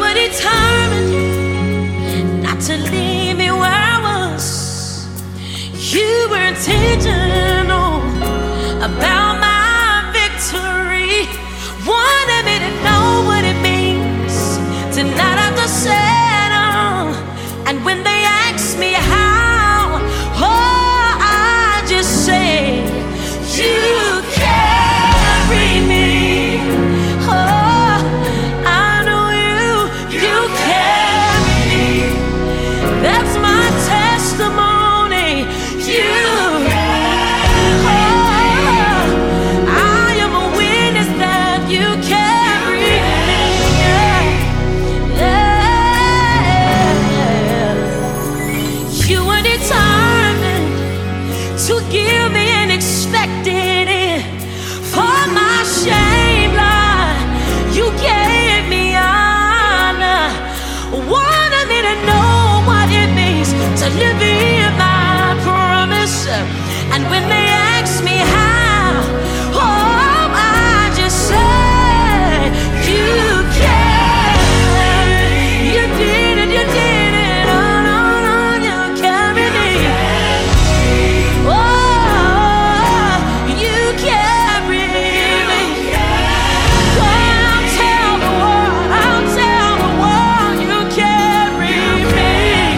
were determined not to leave me where I was. You were intentional about my victory. Wanted me to know what it means to not have to settle. And when they ask me how, oh, I just say, you carry me. Oh, I know you carry me. That's my testimony. You, oh, I am a witness that you carry me. Yeah. You were determined to give me an expected end. For my shame, Lord, you gave me honor. Wanted me to know what it means to live in my promise. And when they ask me how, oh, I just say, you can. You did it, you did it. Oh, no, no, you carry me. Oh, you carry me. I'll tell the world, you carry me.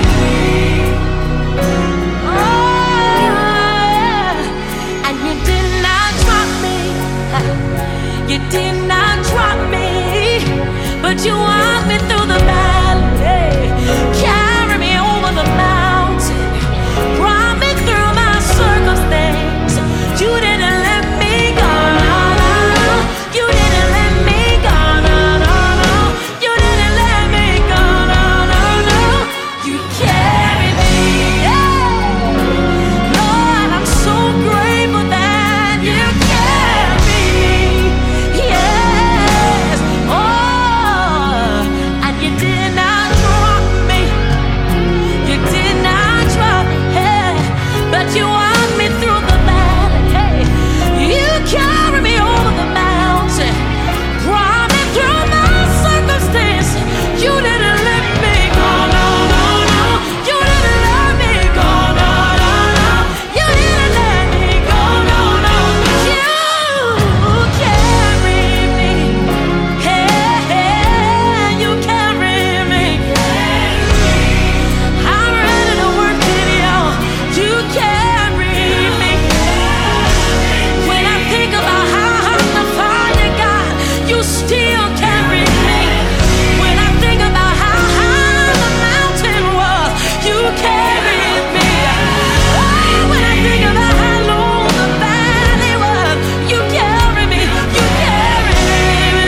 Oh, and you did not drop me. You did not drop me, but you walked me through the valley, carry me over the mountain, brought me through my circumstance. You didn't let me go, no, no, no. You didn't let me go, no, no, no. You didn't let me go, no, no, no. You carried me, yeah. Lord, I'm so grateful that you carried me, yes. Oh, and you did not drop me. You did not drop me, hey, but you walked me through the valley, hey. You carried me over the mountain, brought me through my circumstance. You didn't let me go, no, no, no. You didn't let me go, no, no, no. You didn't let me go, no, no. You carry me, hey, hey, you carry me. I'm ready to work in you. You carry me. When I think about how hot the fire got, you still carry me. When I think about how high the mountain was, you carried me. Oh, when I think about how low the valley was, you carry me. You carry me.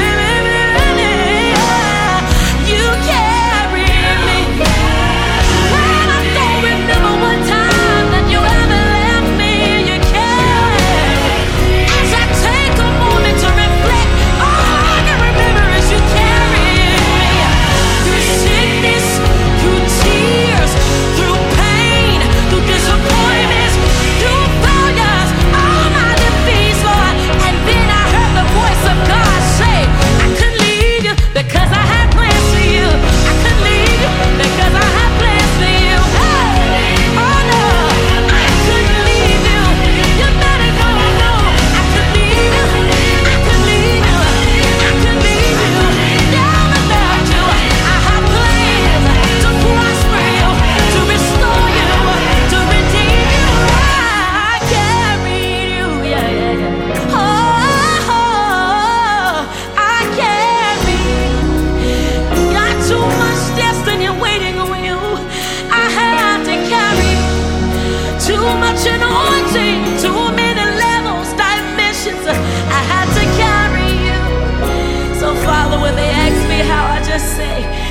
You carry me. When I don't remember one time that you ever left me, you carry. As I take a moment to reflect, all I can remember is you carried me. Through sickness, through tears, through pain, through disappointments, through failures, all my defeats, Lord. And then I heard the voice of God say, I couldn't leave you because I had plans for you. I couldn't leave you because I had plans for you. Hey, oh no, I couldn't leave you. You better go, no, I couldn't leave you. I couldn't leave you. I couldn't leave you. Down without you. I have plans to prosper you, to restore you, to redeem you. I carried you, yeah, yeah, yeah. Oh, I carried. Got too much destiny waiting on you. I had to carry too much anointing, too many levels, dimensions. I had to carry you. So, Father, when they ask me how, I just say,